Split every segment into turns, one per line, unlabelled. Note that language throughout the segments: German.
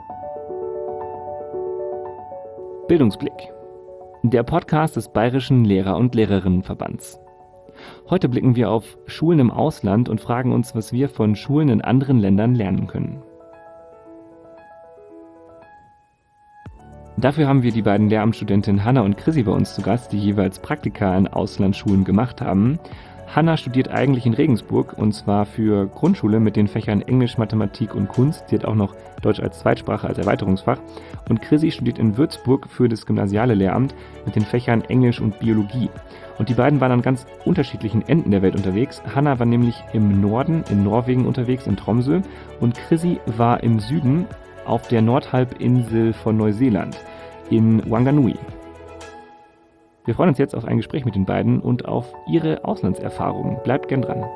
Bildungsblick, der Podcast des Bayerischen Lehrer- und Lehrerinnenverbands. Heute blicken wir auf Schulen im Ausland und fragen uns, was wir von Schulen in anderen Ländern lernen können. Dafür haben wir die beiden Lehramtsstudentinnen Hanna und Chrissy bei uns zu Gast, die jeweils Praktika in Auslandsschulen gemacht haben. Hanna studiert eigentlich in Regensburg und zwar für Grundschule mit den Fächern Englisch, Mathematik und Kunst. Sie hat auch noch Deutsch als Zweitsprache als Erweiterungsfach. Und Chrissy studiert in Würzburg für das gymnasiale Lehramt mit den Fächern Englisch und Biologie. Und die beiden waren an ganz unterschiedlichen Enden der Welt unterwegs. Hanna war nämlich im Norden in Norwegen unterwegs, in Tromsø. Und Chrissy war im Süden auf der Nordhalbinsel von Neuseeland, in Wanganui. Wir freuen uns jetzt auf ein Gespräch mit den beiden und auf ihre Auslandserfahrungen. Bleibt gern dran.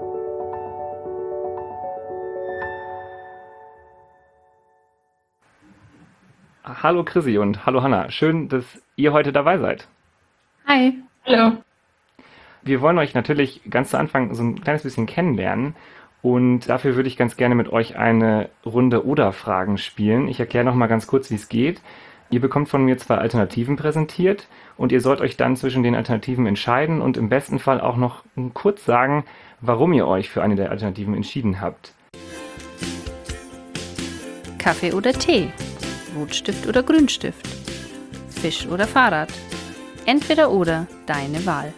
Hallo Chrissy und hallo Hanna. Schön, dass ihr heute dabei seid.
Hi. Hallo.
Wir wollen euch natürlich ganz zu Anfang so ein kleines bisschen kennenlernen. Und dafür würde ich ganz gerne mit euch eine Runde Oder-Fragen spielen. Ich erkläre noch mal ganz kurz, wie es geht. Ihr bekommt von mir 2 Alternativen präsentiert und ihr sollt euch dann zwischen den Alternativen entscheiden und im besten Fall auch noch kurz sagen, warum ihr euch für eine der Alternativen entschieden habt.
Kaffee oder Tee? Rotstift oder Grünstift? Fisch oder Fahrrad? Entweder oder, deine Wahl.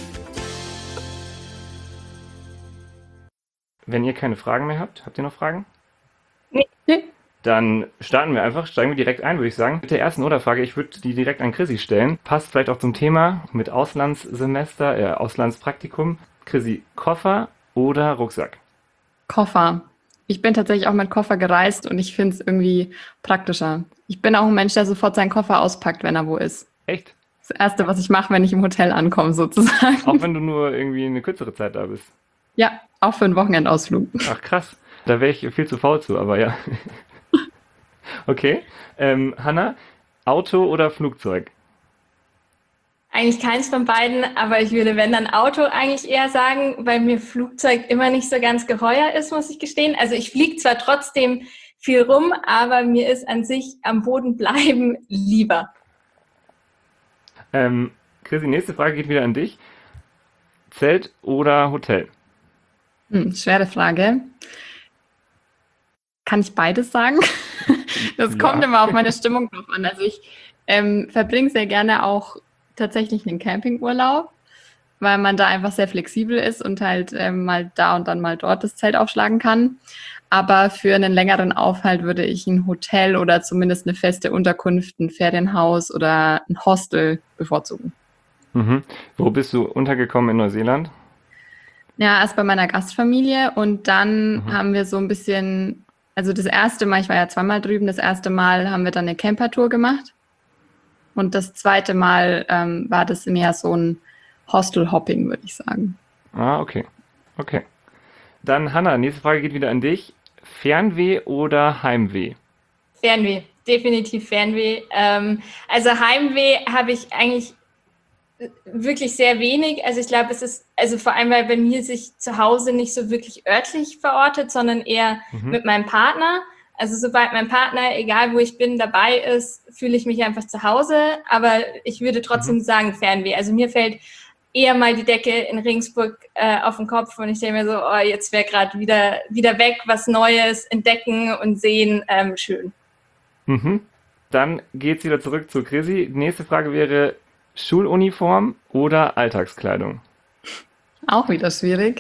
Wenn ihr keine Fragen mehr habt, habt ihr noch Fragen?
Nee.
Dann steigen wir direkt ein, würde ich sagen. Mit der ersten Oder-Frage, ich würde die direkt an Chrissy stellen. Passt vielleicht auch zum Thema mit Auslandspraktikum. Chrissy, Koffer oder Rucksack?
Koffer. Ich bin tatsächlich auch mit Koffer gereist und ich finde es irgendwie praktischer. Ich bin auch ein Mensch, der sofort seinen Koffer auspackt, wenn er wo ist.
Echt?
Das Erste, was ich mache, wenn ich im Hotel ankomme, sozusagen.
Auch wenn du nur irgendwie eine kürzere Zeit da bist?
Ja, auch für einen Wochenendausflug.
Ach krass, da wäre ich viel zu faul zu, aber ja. Okay, Hanna, Auto oder Flugzeug?
Eigentlich keins von beiden, aber ich würde, wenn dann Auto eigentlich eher sagen, weil mir Flugzeug immer nicht so ganz geheuer ist, muss ich gestehen. Also ich fliege zwar trotzdem viel rum, aber mir ist an sich am Boden bleiben lieber.
Chrissy, nächste Frage geht wieder an dich. Zelt oder Hotel?
Schwere Frage. Kann ich beides sagen? Das kommt immer auf meine Stimmung drauf an. Also ich verbringe sehr gerne auch tatsächlich einen Campingurlaub, weil man da einfach sehr flexibel ist und halt mal da und dann mal dort das Zelt aufschlagen kann. Aber für einen längeren Aufhalt würde ich ein Hotel oder zumindest eine feste Unterkunft, ein Ferienhaus oder ein Hostel bevorzugen.
Mhm. Wo bist du untergekommen in Neuseeland?
Ja, erst bei meiner Gastfamilie und dann haben wir so ein bisschen, also das erste Mal, ich war ja zweimal drüben, das erste Mal haben wir dann eine Campertour gemacht und das zweite Mal war das mehr so ein Hostel-Hopping, würde ich sagen.
Ah, okay. Okay. Dann Hanna, nächste Frage geht wieder an dich. Fernweh oder Heimweh?
Fernweh, definitiv Fernweh. Also Heimweh habe ich eigentlich wirklich sehr wenig. Also ich glaube, es ist, also vor allem, weil bei mir sich zu Hause nicht so wirklich örtlich verortet, sondern eher mit meinem Partner. Also sobald mein Partner, egal wo ich bin, dabei ist, fühle ich mich einfach zu Hause. Aber ich würde trotzdem sagen Fernweh. Also mir fällt eher mal die Decke in Regensburg auf den Kopf und ich denke mir so, oh, jetzt wäre gerade wieder weg, was Neues entdecken und sehen, schön.
Dann geht's wieder zurück zu Chrissy. Die nächste Frage wäre Schuluniform oder Alltagskleidung?
Auch wieder schwierig.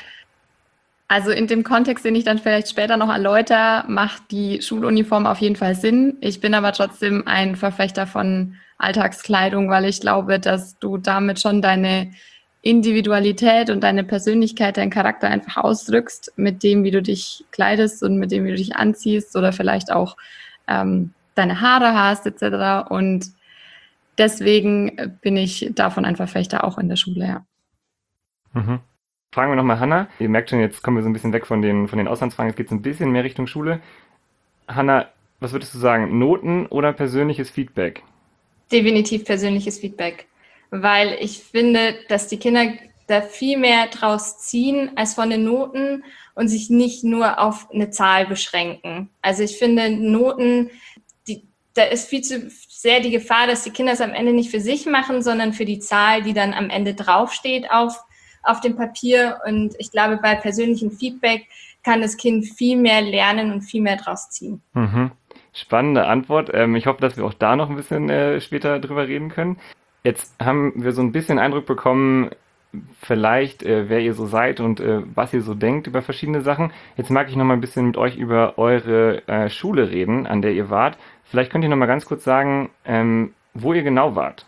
Also in dem Kontext, den ich dann vielleicht später noch erläutere, macht die Schuluniform auf jeden Fall Sinn. Ich bin aber trotzdem ein Verfechter von Alltagskleidung, weil ich glaube, dass du damit schon deine Individualität und deine Persönlichkeit, deinen Charakter einfach ausdrückst mit dem, wie du dich kleidest und mit dem, wie du dich anziehst oder vielleicht auch deine Haare hast etc. Und deswegen bin ich davon ein Verfechter auch in der Schule, ja.
Fragen wir nochmal Hanna. Ihr merkt schon, jetzt kommen wir so ein bisschen weg von den Auslandsfragen. Jetzt geht es ein bisschen mehr Richtung Schule. Hanna, was würdest du sagen? Noten oder persönliches Feedback?
Definitiv persönliches Feedback, weil ich finde, dass die Kinder da viel mehr draus ziehen als von den Noten und sich nicht nur auf eine Zahl beschränken. Also ich finde, Noten, da ist viel zu sehr die Gefahr, dass die Kinder es am Ende nicht für sich machen, sondern für die Zahl, die dann am Ende draufsteht auf dem Papier. Und ich glaube, bei persönlichem Feedback kann das Kind viel mehr lernen und viel mehr draus ziehen.
Mhm. Spannende Antwort. Ich hoffe, dass wir auch da noch ein bisschen später drüber reden können. Jetzt haben wir so ein bisschen Eindruck bekommen, vielleicht, wer ihr so seid und was ihr so denkt über verschiedene Sachen. Jetzt mag ich noch mal ein bisschen mit euch über eure Schule reden, an der ihr wart. Vielleicht könnt ihr noch mal ganz kurz sagen, wo ihr genau wart.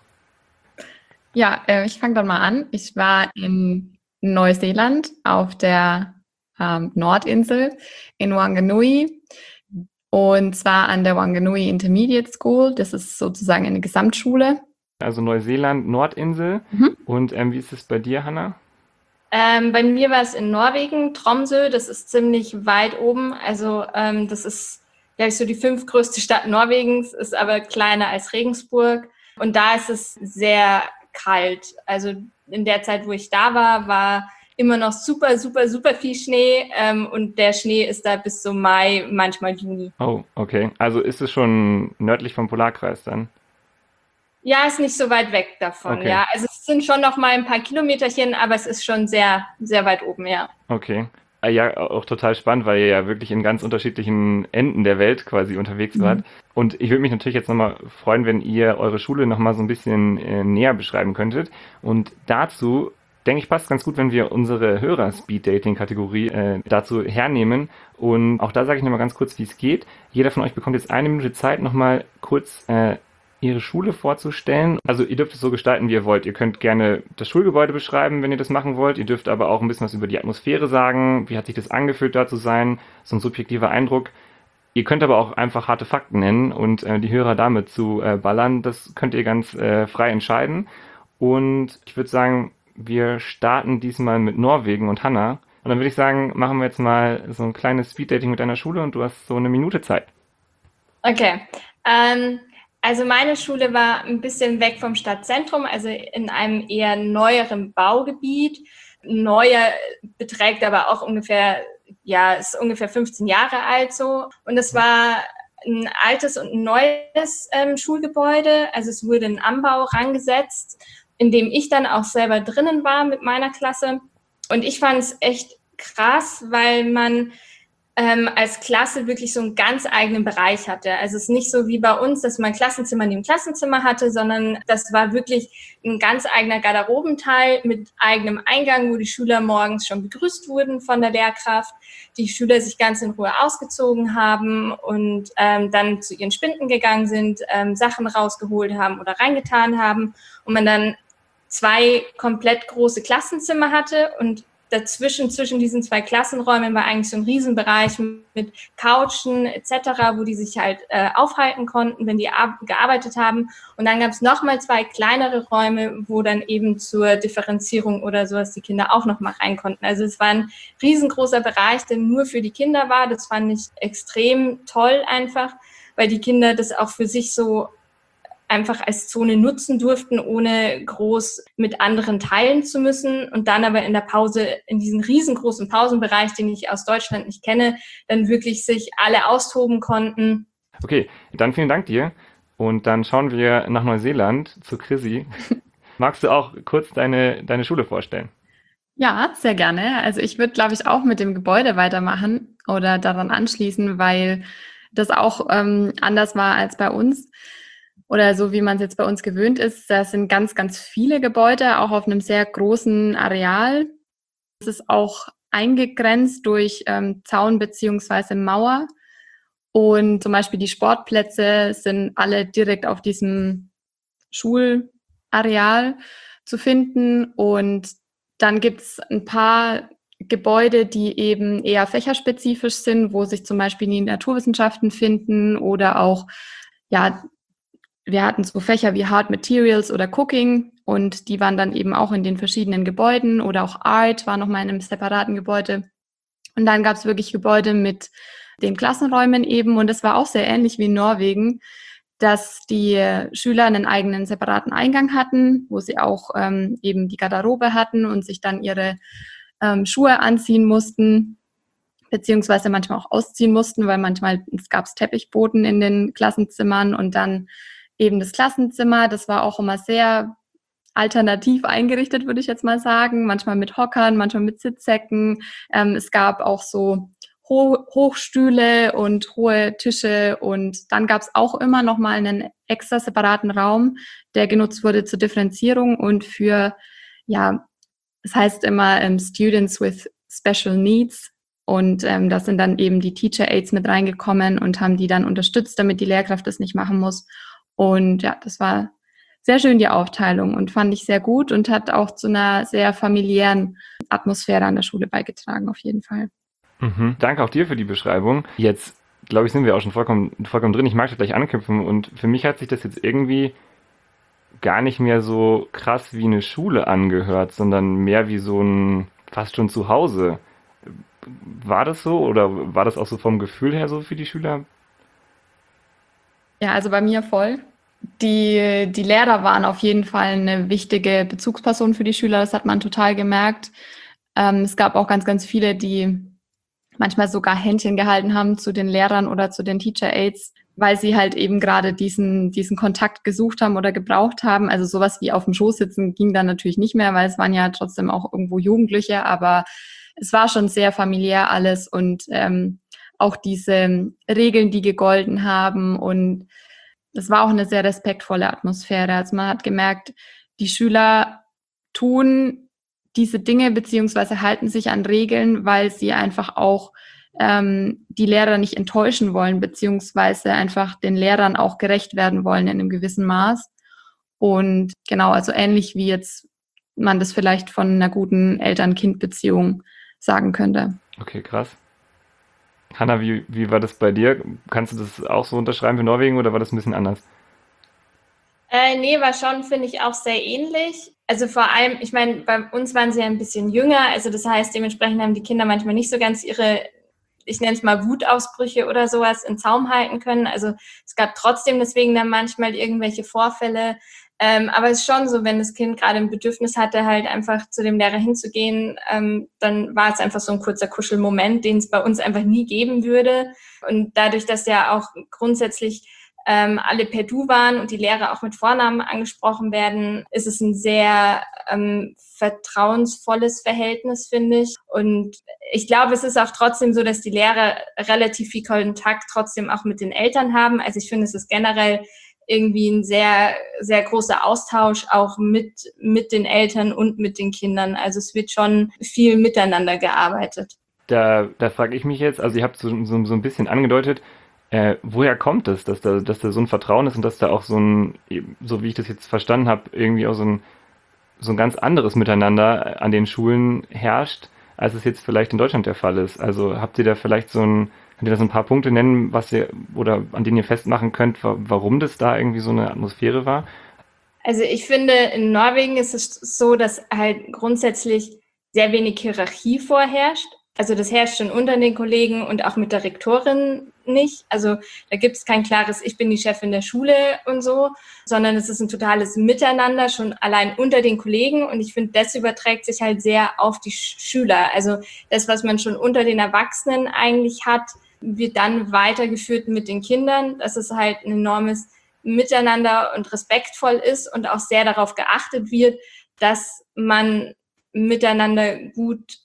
Ja, ich fange dann mal an. Ich war in Neuseeland auf der Nordinsel in Wanganui und zwar an der Wanganui Intermediate School. Das ist sozusagen eine Gesamtschule.
Also Neuseeland, Nordinsel. Und wie ist es bei dir, Hanna?
Bei mir war es in Norwegen, Tromsø. Das ist ziemlich weit oben. Also das ist, glaube ich, so die 5. größte Stadt Norwegens, ist aber kleiner als Regensburg. Und da ist es sehr kalt. Also in der Zeit, wo ich da war immer noch super, super, super viel Schnee. Und der Schnee ist da bis so Mai, manchmal Juni.
Oh, okay. Also ist es schon nördlich vom Polarkreis dann?
Ja, ist nicht so weit weg davon,
Okay.
ja. Also es sind schon noch mal ein paar Kilometerchen, aber es ist schon sehr, sehr weit oben, ja.
Okay. Ja, auch total spannend, weil ihr ja wirklich in ganz unterschiedlichen Enden der Welt quasi unterwegs wart. Und ich würde mich natürlich jetzt nochmal freuen, wenn ihr eure Schule nochmal so ein bisschen näher beschreiben könntet. Und dazu, denke ich, passt ganz gut, wenn wir unsere Hörer-Speed-Dating-Kategorie dazu hernehmen. Und auch da sage ich nochmal ganz kurz, wie es geht. Jeder von euch bekommt jetzt 1 Minute Zeit, nochmal kurz ihre Schule vorzustellen. Also ihr dürft es so gestalten, wie ihr wollt. Ihr könnt gerne das Schulgebäude beschreiben, wenn ihr das machen wollt. Ihr dürft aber auch ein bisschen was über die Atmosphäre sagen. Wie hat sich das angefühlt, da zu sein? So ein subjektiver Eindruck. Ihr könnt aber auch einfach harte Fakten nennen und die Hörer damit zu ballern. Das könnt ihr ganz frei entscheiden. Und ich würde sagen, wir starten diesmal mit Norwegen und Hanna. Und dann würde ich sagen, machen wir jetzt mal so ein kleines Speeddating mit deiner Schule und du hast so 1 Minute Zeit.
Okay. Also meine Schule war ein bisschen weg vom Stadtzentrum, also in einem eher neueren Baugebiet. Neuer beträgt aber auch ist ungefähr 15 Jahre alt so. Und es war ein altes und ein neues Schulgebäude. Also es wurde ein Anbau rangesetzt, in dem ich dann auch selber drinnen war mit meiner Klasse. Und ich fand es echt krass, weil man als Klasse wirklich so einen ganz eigenen Bereich hatte. Also es ist nicht so wie bei uns, dass man ein Klassenzimmer neben Klassenzimmer hatte, sondern das war wirklich ein ganz eigener Garderobenteil mit eigenem Eingang, wo die Schüler morgens schon begrüßt wurden von der Lehrkraft, die Schüler sich ganz in Ruhe ausgezogen haben und dann zu ihren Spinden gegangen sind, Sachen rausgeholt haben oder reingetan haben und man dann 2 komplett große Klassenzimmer hatte und dazwischen, zwischen diesen 2 Klassenräumen war eigentlich so ein Riesenbereich mit Couchen etc., wo die sich halt aufhalten konnten, wenn die gearbeitet haben. Und dann gab es nochmal 2 kleinere Räume, wo dann eben zur Differenzierung oder sowas die Kinder auch nochmal rein konnten. Also es war ein riesengroßer Bereich, der nur für die Kinder war. Das fand ich extrem toll einfach, weil die Kinder das auch für sich so einfach als Zone nutzen durften, ohne groß mit anderen teilen zu müssen und dann aber in der Pause, in diesen riesengroßen Pausenbereich, den ich aus Deutschland nicht kenne, dann wirklich sich alle austoben konnten.
Okay, dann vielen Dank dir und dann schauen wir nach Neuseeland zu Chrissy. Magst du auch kurz deine Schule vorstellen?
Ja, sehr gerne. Also ich würde, glaube ich, auch mit dem Gebäude weitermachen oder daran anschließen, weil das auch anders war als bei uns. Oder so, wie man es jetzt bei uns gewöhnt ist. Da sind ganz, ganz viele Gebäude, auch auf einem sehr großen Areal. Es ist auch eingegrenzt durch Zaun beziehungsweise Mauer. Und zum Beispiel die Sportplätze sind alle direkt auf diesem Schulareal zu finden. Und dann gibt es ein paar Gebäude, die eben eher fächerspezifisch sind, wo sich zum Beispiel die Naturwissenschaften finden oder auch, ja, wir hatten so Fächer wie Hard Materials oder Cooking und die waren dann eben auch in den verschiedenen Gebäuden oder auch Art war nochmal in einem separaten Gebäude. Und dann gab es wirklich Gebäude mit den Klassenräumen eben und das war auch sehr ähnlich wie in Norwegen. dass die Schüler einen eigenen separaten Eingang hatten, wo sie auch eben die Garderobe hatten und sich dann ihre Schuhe anziehen mussten, beziehungsweise manchmal auch ausziehen mussten, weil manchmal gab es Teppichboden in den Klassenzimmern und dann eben das Klassenzimmer. Das war auch immer sehr alternativ eingerichtet, würde ich jetzt mal sagen. Manchmal mit Hockern, manchmal mit Sitzsäcken. Es gab auch so Hochstühle und hohe Tische und dann gab es auch immer noch mal einen extra separaten Raum, der genutzt wurde zur Differenzierung und für, ja, das heißt immer Students with Special Needs und da sind dann eben die Teacher Aides mit reingekommen und haben die dann unterstützt, damit die Lehrkraft das nicht machen muss. Und ja, das war sehr schön, die Aufteilung, und fand ich sehr gut und hat auch zu einer sehr familiären Atmosphäre an der Schule beigetragen, auf jeden Fall.
Danke auch dir für die Beschreibung. Jetzt, glaube ich, sind wir auch schon vollkommen drin. Ich mag da gleich anknüpfen und für mich hat sich das jetzt irgendwie gar nicht mehr so krass wie eine Schule angehört, sondern mehr wie so ein fast schon Zuhause. War das so oder war das auch so vom Gefühl her so für die Schüler?
Ja, also bei mir voll. Die Lehrer waren auf jeden Fall eine wichtige Bezugsperson für die Schüler, das hat man total gemerkt. Es gab auch ganz, ganz viele, die manchmal sogar Händchen gehalten haben zu den Lehrern oder zu den Teacher Aides, weil sie halt eben gerade diesen Kontakt gesucht haben oder gebraucht haben. Also sowas wie auf dem Schoß sitzen ging dann natürlich nicht mehr, weil es waren ja trotzdem auch irgendwo Jugendliche, aber es war schon sehr familiär alles und auch diese Regeln, die gegolten haben, und es war auch eine sehr respektvolle Atmosphäre. Also man hat gemerkt, die Schüler tun diese Dinge beziehungsweise halten sich an Regeln, weil sie einfach auch die Lehrer nicht enttäuschen wollen, beziehungsweise einfach den Lehrern auch gerecht werden wollen in einem gewissen Maß. Und genau, also ähnlich wie jetzt man das vielleicht von einer guten Eltern-Kind-Beziehung sagen könnte.
Okay, krass. Hanna, wie war das bei dir? Kannst du das auch so unterschreiben für Norwegen oder war das ein bisschen anders?
Nee, war schon, finde ich, auch sehr ähnlich. Also vor allem, ich meine, bei uns waren sie ja ein bisschen jünger, also das heißt, dementsprechend haben die Kinder manchmal nicht so ganz ihre, ich nenne es mal Wutausbrüche oder sowas, in Zaum halten können. Also es gab trotzdem deswegen dann manchmal irgendwelche Vorfälle. Aber es ist schon so, wenn das Kind gerade ein Bedürfnis hatte, halt einfach zu dem Lehrer hinzugehen, dann war es einfach so ein kurzer Kuschelmoment, den es bei uns einfach nie geben würde. Und dadurch, dass ja auch grundsätzlich alle per Du waren und die Lehrer auch mit Vornamen angesprochen werden, ist es ein sehr vertrauensvolles Verhältnis, finde ich. Und ich glaube, es ist auch trotzdem so, dass die Lehrer relativ viel Kontakt trotzdem auch mit den Eltern haben. Also ich finde, es ist generell irgendwie ein sehr, sehr großer Austausch auch mit den Eltern und mit den Kindern. Also es wird schon viel miteinander gearbeitet.
Da frage ich mich jetzt, also ihr habt so ein bisschen angedeutet, woher kommt es, dass da so ein Vertrauen ist und dass da auch so ein, so wie ich das jetzt verstanden habe, irgendwie auch so ein ganz anderes Miteinander an den Schulen herrscht, als es jetzt vielleicht in Deutschland der Fall ist. Also habt ihr da vielleicht könnt ihr da so ein paar Punkte nennen, was ihr oder an denen ihr festmachen könnt, warum das da irgendwie so eine Atmosphäre war?
Also ich finde, in Norwegen ist es so, dass halt grundsätzlich sehr wenig Hierarchie vorherrscht. Also das herrscht schon unter den Kollegen und auch mit der Rektorin nicht. Also da gibt es kein klares, ich bin die Chefin der Schule und so, sondern es ist ein totales Miteinander schon allein unter den Kollegen. Und ich finde, das überträgt sich halt sehr auf die Schüler. Also das, was man schon unter den Erwachsenen eigentlich hat, wird dann weitergeführt mit den Kindern. Das ist halt ein enormes Miteinander und respektvoll ist und auch sehr darauf geachtet wird, dass man miteinander gut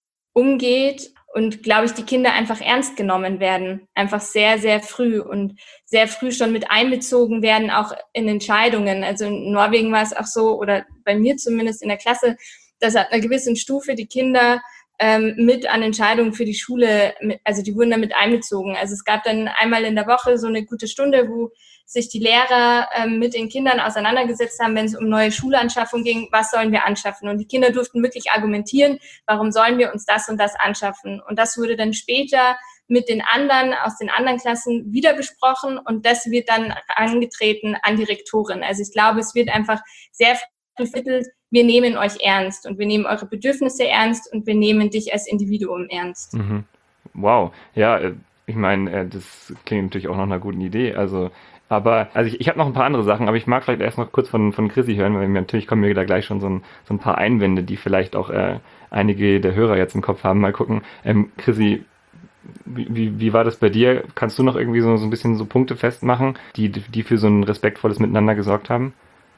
umgeht und, glaube ich, die Kinder einfach ernst genommen werden, einfach sehr, sehr früh und sehr früh schon mit einbezogen werden, auch in Entscheidungen. Also in Norwegen war es auch so, oder bei mir zumindest in der Klasse, dass ab einer gewissen Stufe die Kinder mit an Entscheidungen für die Schule, also die wurden damit einbezogen. Also es gab dann einmal in der Woche so eine gute Stunde, wo sich die Lehrer mit den Kindern auseinandergesetzt haben, wenn es um neue Schulanschaffung ging, was sollen wir anschaffen? Und die Kinder durften wirklich argumentieren, warum sollen wir uns das und das anschaffen? Und das wurde dann später mit den anderen aus den anderen Klassen wieder besprochen und das wird dann angetreten an die Rektorin. Also ich glaube, es wird einfach sehr früh vermittelt, wir nehmen euch ernst und wir nehmen eure Bedürfnisse ernst und wir nehmen dich als Individuum ernst.
Mhm. Wow, ja, Ich meine, das klingt natürlich auch nach einer guten Idee. Also ich habe noch ein paar andere Sachen, aber ich mag vielleicht erst noch kurz von Chrissy hören, weil natürlich kommen mir da gleich schon so ein paar Einwände, die vielleicht auch einige der Hörer jetzt im Kopf haben. Mal gucken. Chrissy, wie war das bei dir? Kannst du noch irgendwie so ein bisschen so Punkte festmachen, die für so ein respektvolles Miteinander gesorgt haben?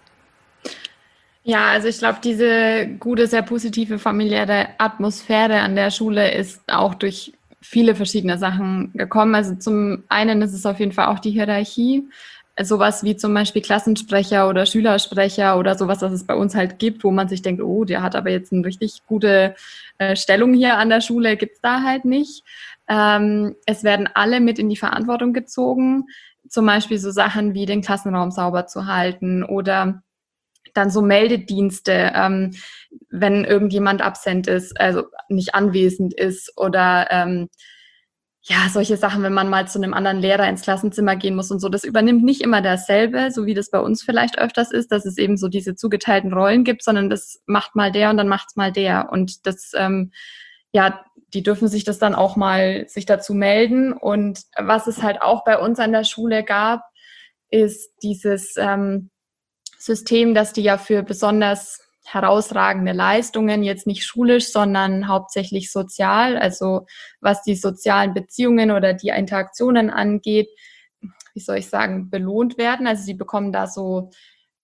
Ja, also ich glaube, diese gute, sehr positive familiäre Atmosphäre an der Schule ist auch durch viele verschiedene Sachen gekommen. Also zum einen ist es auf jeden Fall auch die Hierarchie. Sowas wie zum Beispiel Klassensprecher oder Schülersprecher oder sowas, was es bei uns halt gibt, wo man sich denkt, oh, der hat aber jetzt eine richtig gute Stellung hier an der Schule, gibt's da halt nicht. Es werden alle mit in die Verantwortung gezogen, zum Beispiel so Sachen wie den Klassenraum sauber zu halten oder dann so Meldedienste, wenn irgendjemand absent ist, also nicht anwesend ist oder ja, solche Sachen, wenn man mal zu einem anderen Lehrer ins Klassenzimmer gehen muss und so. Das übernimmt nicht immer derselbe, so wie das bei uns vielleicht öfters ist, dass es eben so diese zugeteilten Rollen gibt, sondern das macht mal der und dann macht's mal der. Und das, ja, die dürfen sich das dann auch mal sich dazu melden. Und was es halt auch bei uns an der Schule gab, ist dieses System, dass die ja für besonders herausragende Leistungen, jetzt nicht schulisch, sondern hauptsächlich sozial, also was die sozialen Beziehungen oder die Interaktionen angeht, wie soll ich sagen, belohnt werden. Also sie bekommen da so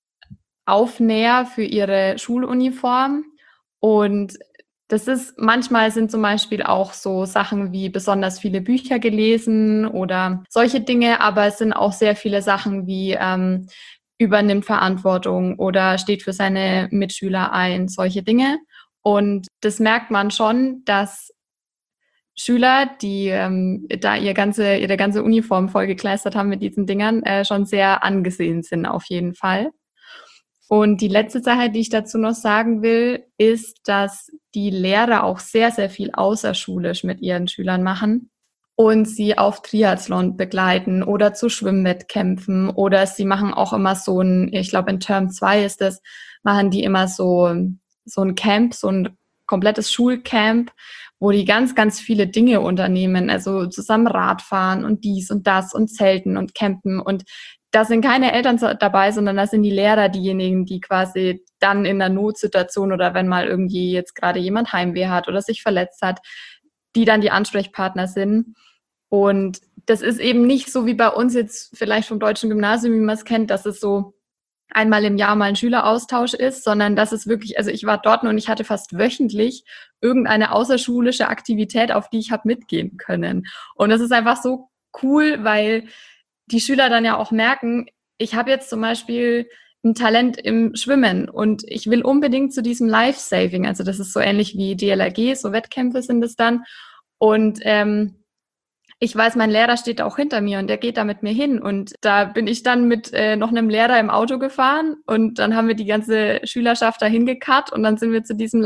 Aufnäher für ihre Schuluniform und manchmal sind zum Beispiel auch so Sachen wie besonders viele Bücher gelesen oder solche Dinge, aber es sind auch sehr viele Sachen wie übernimmt Verantwortung oder steht für seine Mitschüler ein, solche Dinge. Und das merkt man schon, dass Schüler, die da ihre ganze Uniform vollgekleistert haben mit diesen Dingern, schon sehr angesehen sind auf jeden Fall. Und die letzte Sache, die ich dazu noch sagen will, ist, dass die Lehrer auch sehr, sehr viel außerschulisch mit ihren Schülern machen und sie auf Triathlon begleiten oder zu Schwimmwettkämpfen oder sie machen auch immer ich glaube in Term 2 ist das, machen die immer so ein Camp, so ein komplettes Schulcamp, wo die ganz, ganz viele Dinge unternehmen, also zusammen Radfahren und dies und das und Zelten und Campen und da sind keine Eltern dabei, sondern da sind die Lehrer diejenigen, die quasi dann in einer Notsituation oder wenn mal irgendwie jetzt gerade jemand Heimweh hat oder sich verletzt hat, die dann die Ansprechpartner sind. Und das ist eben nicht so wie bei uns jetzt vielleicht vom deutschen Gymnasium, wie man es kennt, dass es so einmal im Jahr mal ein Schüleraustausch ist, sondern dass es wirklich, also ich war dort und ich hatte fast wöchentlich irgendeine außerschulische Aktivität, auf die ich habe mitgehen können. Und das ist einfach so cool, weil die Schüler dann ja auch merken, ich habe jetzt zum Beispiel ein Talent im Schwimmen und ich will unbedingt zu diesem Life-Saving, also das ist so ähnlich wie DLRG, so Wettkämpfe sind es dann. Und ich weiß, mein Lehrer steht auch hinter mir und der geht da mit mir hin. Und da bin ich dann mit noch einem Lehrer im Auto gefahren und dann haben wir die ganze Schülerschaft dahin gekarrt und dann sind wir zu diesem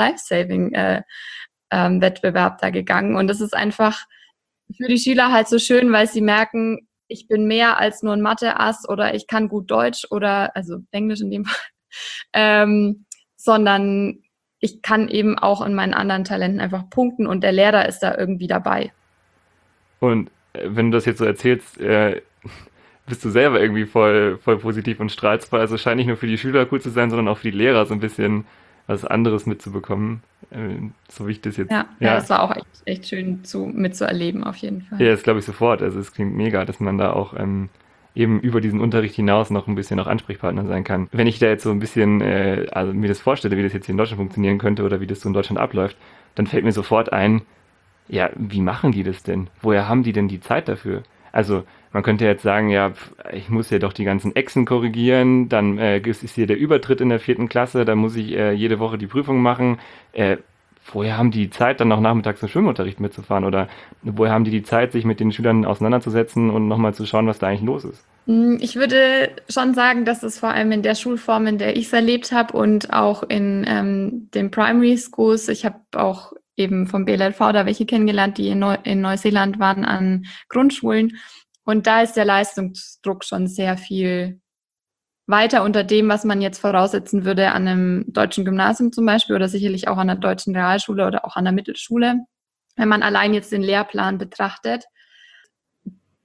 Life-Saving-Wettbewerb da gegangen. Und das ist einfach für die Schüler halt so schön, weil sie merken, ich bin mehr als nur ein Mathe-Ass oder ich kann gut Deutsch oder, also Englisch in dem Fall, sondern ich kann eben auch in meinen anderen Talenten einfach punkten und der Lehrer ist da irgendwie dabei.
Und wenn du das jetzt so erzählst, bist du selber irgendwie voll positiv und strahlst voll. Also es scheint nicht nur für die Schüler cool zu sein, sondern auch für die Lehrer so ein bisschen was anderes mitzubekommen. So wie ich das jetzt.
Ja, das war auch echt schön mitzuerleben, auf jeden Fall.
Ja, das glaube ich sofort. Also es klingt mega, dass man da auch eben über diesen Unterricht hinaus noch ein bisschen auch Ansprechpartner sein kann. Wenn ich da jetzt so ein bisschen also mir das vorstelle, wie das jetzt hier in Deutschland funktionieren könnte oder wie das so in Deutschland abläuft, dann fällt mir sofort ein, ja, wie machen die das denn? Woher haben die denn die Zeit dafür? Also man könnte jetzt sagen, ja, ich muss ja doch die ganzen Echsen korrigieren, dann ist hier der Übertritt in der 4. Klasse, da muss ich jede Woche die Prüfung machen. Woher haben die Zeit, dann noch nachmittags zum Schwimmunterricht mitzufahren? Oder woher haben die Zeit, sich mit den Schülern auseinanderzusetzen und nochmal zu schauen, was da eigentlich los ist?
Ich würde schon sagen, dass es vor allem in der Schulform, in der ich es erlebt habe und auch in den Primary Schools, ich habe auch eben vom BLV da welche kennengelernt, die in Neuseeland waren an Grundschulen. Und da ist der Leistungsdruck schon sehr viel weiter unter dem, was man jetzt voraussetzen würde an einem deutschen Gymnasium zum Beispiel oder sicherlich auch an einer deutschen Realschule oder auch an der Mittelschule, wenn man allein jetzt den Lehrplan betrachtet.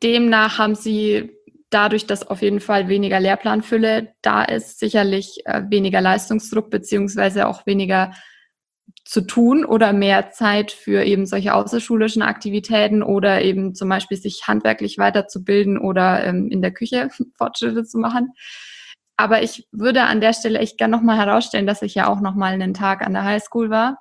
demnach haben sie dadurch, dass auf jeden Fall weniger Lehrplanfülle da ist, sicherlich weniger Leistungsdruck beziehungsweise auch weniger zu tun oder mehr Zeit für eben solche außerschulischen Aktivitäten oder eben zum Beispiel sich handwerklich weiterzubilden oder in der Küche Fortschritte zu machen. Aber ich würde an der Stelle echt gerne nochmal herausstellen, dass ich ja auch nochmal einen Tag an der Highschool war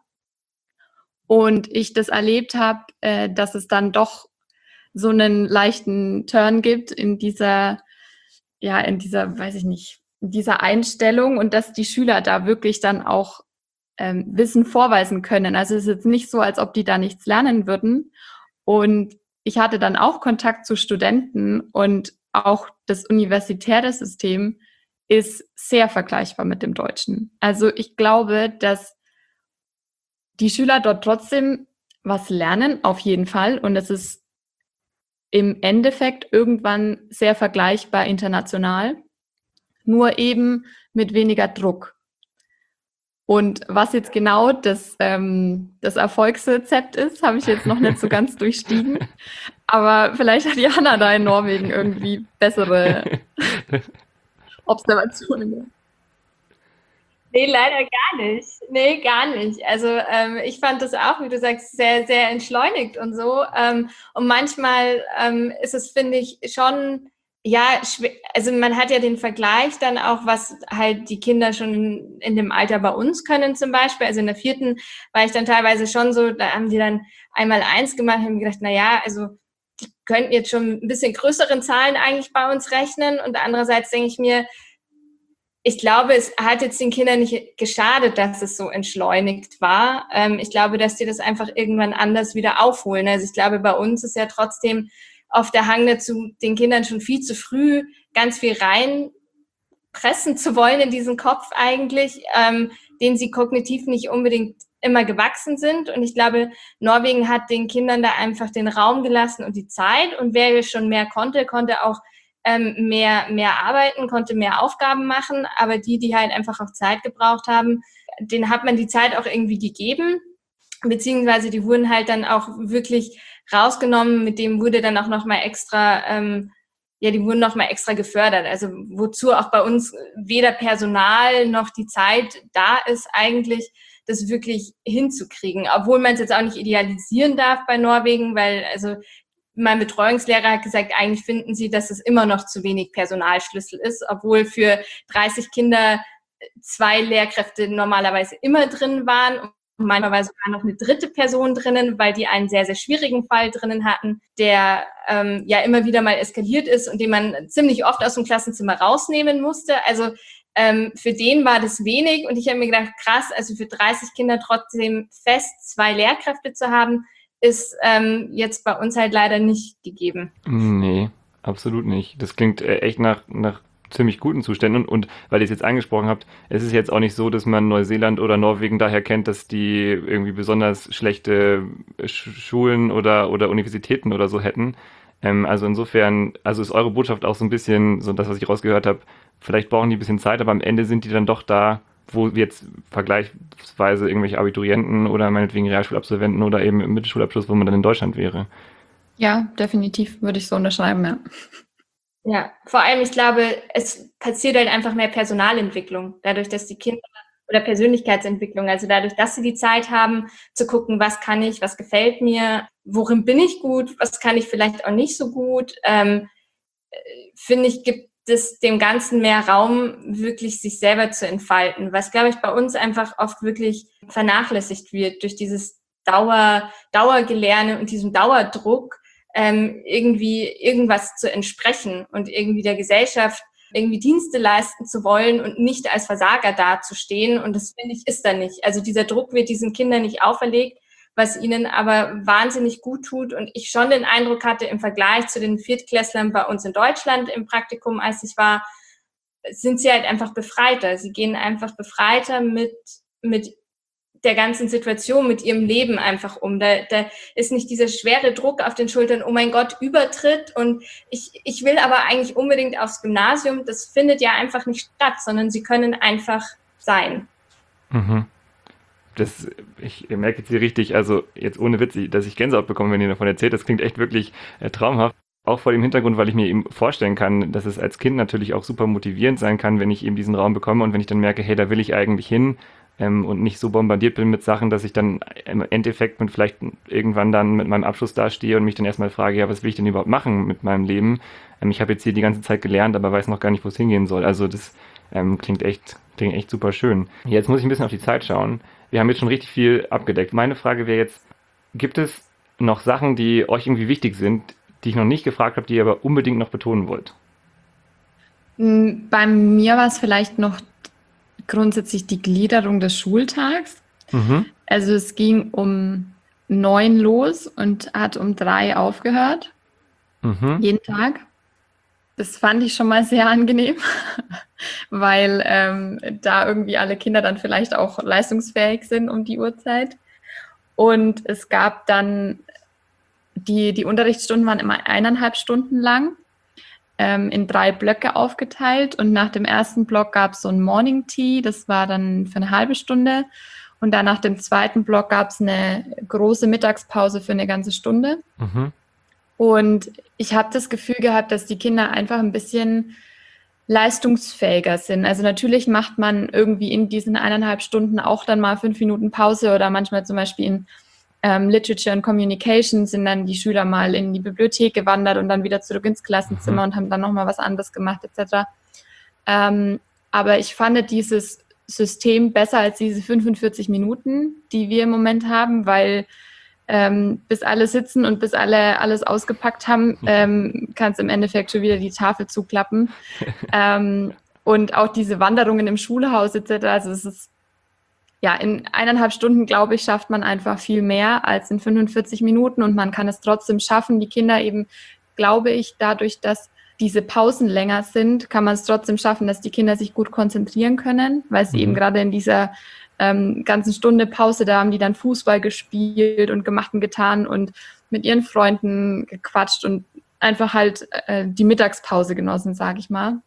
und ich das erlebt habe, dass es dann doch so einen leichten Turn gibt in dieser, weiß ich nicht, in dieser Einstellung und dass die Schüler da wirklich dann auch Wissen vorweisen können. Also es ist jetzt nicht so, als ob die da nichts lernen würden. Und ich hatte dann auch Kontakt zu Studenten und auch das universitäre System ist sehr vergleichbar mit dem Deutschen. Also ich glaube, dass die Schüler dort trotzdem was lernen, auf jeden Fall. Und es ist im Endeffekt irgendwann sehr vergleichbar international, nur eben mit weniger Druck. Und was jetzt genau das Erfolgsrezept ist, habe ich jetzt noch nicht so ganz durchstiegen. Aber vielleicht hat Jana da in Norwegen irgendwie bessere Observationen.
Nee, leider gar nicht. Nee, gar nicht. Also ich fand das auch, wie du sagst, sehr, sehr entschleunigt und so. Und manchmal ist es, finde ich, schon, ja, also man hat ja den Vergleich dann auch, was halt die Kinder schon in dem Alter bei uns können zum Beispiel. Also in der 4. war ich dann teilweise schon so, da haben die dann einmal 1 gemacht und haben gedacht, naja, also die könnten jetzt schon ein bisschen größeren Zahlen eigentlich bei uns rechnen. Und andererseits denke ich mir, ich glaube, es hat jetzt den Kindern nicht geschadet, dass es so entschleunigt war. Ich glaube, dass die das einfach irgendwann anders wieder aufholen. Also ich glaube, bei uns ist ja trotzdem oft der Hang dazu, den Kindern schon viel zu früh ganz viel reinpressen zu wollen in diesen Kopf eigentlich, den sie kognitiv nicht unbedingt immer gewachsen sind. Und ich glaube, Norwegen hat den Kindern da einfach den Raum gelassen und die Zeit. Und wer schon mehr konnte, konnte auch mehr arbeiten, konnte mehr Aufgaben machen, aber die halt einfach auch Zeit gebraucht haben, denen hat man die Zeit auch irgendwie gegeben, beziehungsweise die wurden halt dann auch wirklich rausgenommen, mit dem wurde dann auch nochmal extra, die wurden nochmal extra gefördert, also wozu auch bei uns weder Personal noch die Zeit da ist eigentlich, das wirklich hinzukriegen, obwohl man es jetzt auch nicht idealisieren darf bei Norwegen, weil also mein Betreuungslehrer hat gesagt, eigentlich finden sie, dass es immer noch zu wenig Personalschlüssel ist, obwohl für 30 Kinder 2 Lehrkräfte normalerweise immer drin waren und manchmal war sogar noch eine 3. Person drinnen, weil die einen sehr, sehr schwierigen Fall drinnen hatten, der immer wieder mal eskaliert ist und den man ziemlich oft aus dem Klassenzimmer rausnehmen musste. Also für den war das wenig und ich habe mir gedacht, krass, also für 30 Kinder trotzdem fest 2 Lehrkräfte zu haben, ist jetzt bei uns halt leider nicht gegeben.
Nee, absolut nicht. Das klingt echt nach ziemlich guten Zuständen und weil ihr es jetzt angesprochen habt, es ist jetzt auch nicht so, dass man Neuseeland oder Norwegen daher kennt, dass die irgendwie besonders schlechte Schulen oder Universitäten oder so hätten. Also insofern, also ist eure Botschaft auch so ein bisschen, so das, was ich rausgehört habe, vielleicht brauchen die ein bisschen Zeit, aber am Ende sind die dann doch da, wo jetzt vergleichsweise irgendwelche Abiturienten oder meinetwegen Realschulabsolventen oder eben im Mittelschulabschluss, wo man dann in Deutschland wäre.
Ja, definitiv würde ich so unterschreiben, ja.
Ja, vor allem, ich glaube, es passiert halt einfach mehr Personalentwicklung, dadurch, dass die Kinder oder Persönlichkeitsentwicklung, also dadurch, dass sie die Zeit haben, zu gucken, was kann ich, was gefällt mir, worin bin ich gut, was kann ich vielleicht auch nicht so gut, finde ich, gibt es dem Ganzen mehr Raum, wirklich sich selber zu entfalten, was, glaube ich, bei uns einfach oft wirklich vernachlässigt wird durch dieses Dauergelerne und diesen Dauerdruck, irgendwie irgendwas zu entsprechen und irgendwie der Gesellschaft irgendwie Dienste leisten zu wollen und nicht als Versager dazustehen. Und das, finde ich, ist da nicht. Also dieser Druck wird diesen Kindern nicht auferlegt, was ihnen aber wahnsinnig gut tut. Und ich schon den Eindruck hatte, im Vergleich zu den Viertklässlern bei uns in Deutschland im Praktikum, als ich war, sind sie halt einfach befreiter. Sie gehen einfach befreiter mit der ganzen Situation, mit ihrem Leben einfach um. Da ist nicht dieser schwere Druck auf den Schultern, oh mein Gott, Übertritt und ich will aber eigentlich unbedingt aufs Gymnasium. Das findet ja einfach nicht statt, sondern sie können einfach sein.
Mhm. Ich merke jetzt hier richtig, also jetzt ohne Witz, dass ich Gänsehaut bekomme, wenn ihr davon erzählt, das klingt echt wirklich traumhaft. Auch vor dem Hintergrund, weil ich mir eben vorstellen kann, dass es als Kind natürlich auch super motivierend sein kann, wenn ich eben diesen Raum bekomme und wenn ich dann merke, hey, da will ich eigentlich hin, und nicht so bombardiert bin mit Sachen, dass ich dann im Endeffekt mit vielleicht irgendwann dann mit meinem Abschluss dastehe und mich dann erstmal frage, ja, was will ich denn überhaupt machen mit meinem Leben? Ich habe jetzt hier die ganze Zeit gelernt, aber weiß noch gar nicht, wo es hingehen soll. Also das klingt echt super schön. Jetzt muss ich ein bisschen auf die Zeit schauen. Wir haben jetzt schon richtig viel abgedeckt. Meine Frage wäre jetzt, gibt es noch Sachen, die euch irgendwie wichtig sind, die ich noch nicht gefragt habe, die ihr aber unbedingt noch betonen wollt?
Bei mir war es vielleicht noch grundsätzlich die Gliederung des Schultags.
Mhm.
Also es ging um 9 los und hat um 3 aufgehört,
Mhm.
jeden Tag. Das fand ich schon mal sehr angenehm, weil da irgendwie alle Kinder dann vielleicht auch leistungsfähig sind um die Uhrzeit. Und es gab dann, die Unterrichtsstunden waren immer 1,5 Stunden lang, in 3 Blöcke aufgeteilt. Und nach dem ersten Block gab es so ein Morning Tea, das war dann für eine halbe Stunde. Und dann nach dem zweiten Block gab es eine große Mittagspause für eine ganze Stunde.
Mhm.
Und ich habe das Gefühl gehabt, dass die Kinder einfach ein bisschen leistungsfähiger sind. Also natürlich macht man irgendwie in diesen 1,5 Stunden auch dann mal 5 Minuten Pause oder manchmal zum Beispiel in Literature and Communication sind dann die Schüler mal in die Bibliothek gewandert und dann wieder zurück ins Klassenzimmer und haben dann nochmal was anderes gemacht etc. Aber ich fand dieses System besser als diese 45 Minuten, die wir im Moment haben, weil bis alle sitzen und bis alle alles ausgepackt haben, kannst im Endeffekt schon wieder die Tafel zuklappen. Und auch diese Wanderungen im Schulhaus etc. Also es ist ja, in 1,5 Stunden, glaube ich, schafft man einfach viel mehr als in 45 Minuten und man kann es trotzdem schaffen. Die Kinder eben, glaube ich, dadurch, dass diese Pausen länger sind, kann man es trotzdem schaffen, dass die Kinder sich gut konzentrieren können, weil sie eben gerade in dieser ganzen Stunde Pause, da haben die dann Fußball gespielt und gemacht und getan und mit ihren Freunden gequatscht und einfach halt die Mittagspause genossen, sage ich mal.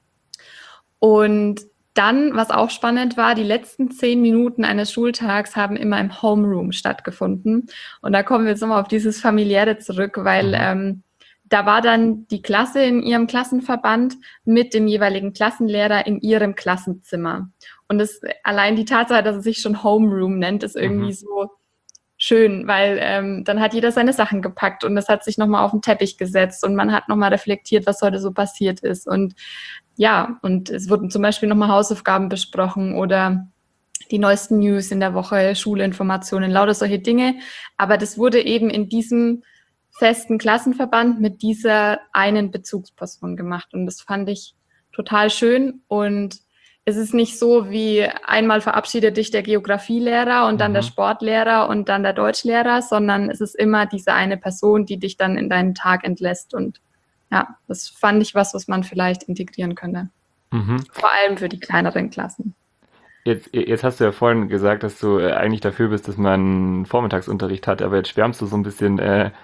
Und dann, was auch spannend war, die letzten 10 Minuten eines Schultags haben immer im Homeroom stattgefunden. Und da kommen wir jetzt nochmal auf dieses Familiäre zurück, weil da war dann die Klasse in ihrem Klassenverband mit dem jeweiligen Klassenlehrer in ihrem Klassenzimmer. Und allein die Tatsache, dass es sich schon Homeroom nennt, ist irgendwie so schön, weil dann hat jeder seine Sachen gepackt und es hat sich nochmal auf den Teppich gesetzt und man hat nochmal reflektiert, was heute so passiert ist. Und ja, und es wurden zum Beispiel nochmal Hausaufgaben besprochen oder die neuesten News in der Woche, Schulinformationen, lauter solche Dinge. Aber das wurde eben in diesem festen Klassenverband mit dieser einen Bezugsperson gemacht. Und das fand ich total schön. Und es ist nicht so, wie einmal verabschiedet dich der Geografielehrer und dann der Sportlehrer und dann der Deutschlehrer, sondern es ist immer diese eine Person, die dich dann in deinen Tag entlässt. Und ja, das fand ich was man vielleicht integrieren könnte. Vor allem für die kleineren Klassen.
Jetzt hast du ja vorhin gesagt, dass du eigentlich dafür bist, dass man Vormittagsunterricht hat, aber jetzt schwärmst du so ein bisschen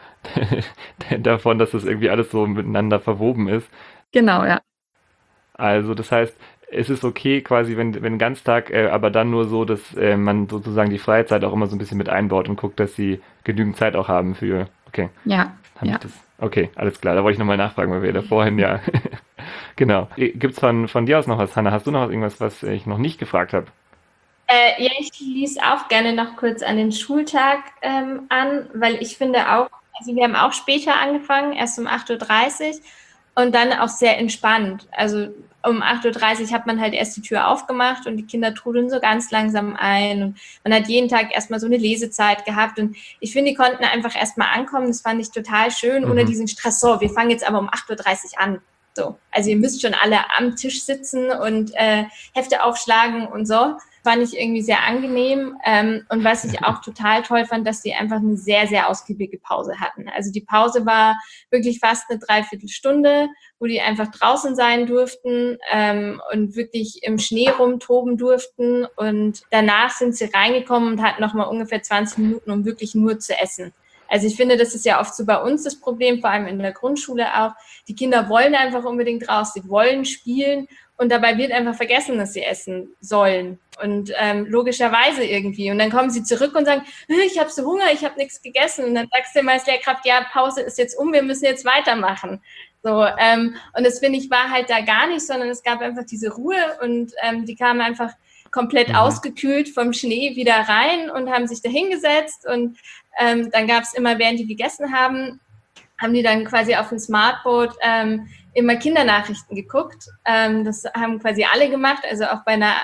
davon, dass das irgendwie alles so miteinander verwoben ist.
Genau, ja.
Also das heißt, es ist okay quasi, wenn Ganztag, aber dann nur so, dass man sozusagen die Freizeit auch immer so ein bisschen mit einbaut und guckt, dass sie genügend Zeit auch haben für, okay.
Ja, ja.
Okay, alles klar, da wollte ich nochmal nachfragen, weil wir da vorhin ja, genau. Gibt's von dir aus noch was, Hannah? Hast du noch irgendwas, was ich noch nicht gefragt habe?
Ja, ich schließe auch gerne noch kurz an den Schultag an, weil ich finde auch, also wir haben auch später angefangen, erst um 8:30 Uhr und dann auch sehr entspannt. Also um 8:30 Uhr hat man halt erst die Tür aufgemacht und die Kinder trudeln so ganz langsam ein und man hat jeden Tag erstmal so eine Lesezeit gehabt und ich finde, die konnten einfach erstmal ankommen, das fand ich total schön, ohne diesen Stress, so, wir fangen jetzt aber um 8:30 Uhr an. So. Also ihr müsst schon alle am Tisch sitzen und Hefte aufschlagen und so. Fand ich irgendwie sehr angenehm. Und was ich auch total toll fand, dass die einfach eine sehr, sehr ausgiebige Pause hatten. Also die Pause war wirklich fast eine Dreiviertelstunde, wo die einfach draußen sein durften und wirklich im Schnee rumtoben durften. Und danach sind sie reingekommen und hatten nochmal ungefähr 20 Minuten, um wirklich nur zu essen. Also ich finde, das ist ja oft so bei uns das Problem, vor allem in der Grundschule auch. Die Kinder wollen einfach unbedingt raus, sie wollen spielen und dabei wird einfach vergessen, dass sie essen sollen. Und logischerweise irgendwie. Und dann kommen sie zurück und sagen, ich habe so Hunger, ich habe nichts gegessen. Und dann sagst du immer als Lehrkraft, ja, Pause ist jetzt wir müssen jetzt weitermachen. So, und das finde ich war halt da gar nicht, sondern es gab einfach diese Ruhe und die kamen einfach komplett ausgekühlt vom Schnee wieder rein und haben sich da hingesetzt und dann gab es immer, während die gegessen haben die dann quasi auf dem Smartboard immer Kindernachrichten geguckt. Das haben quasi alle gemacht, also auch bei einer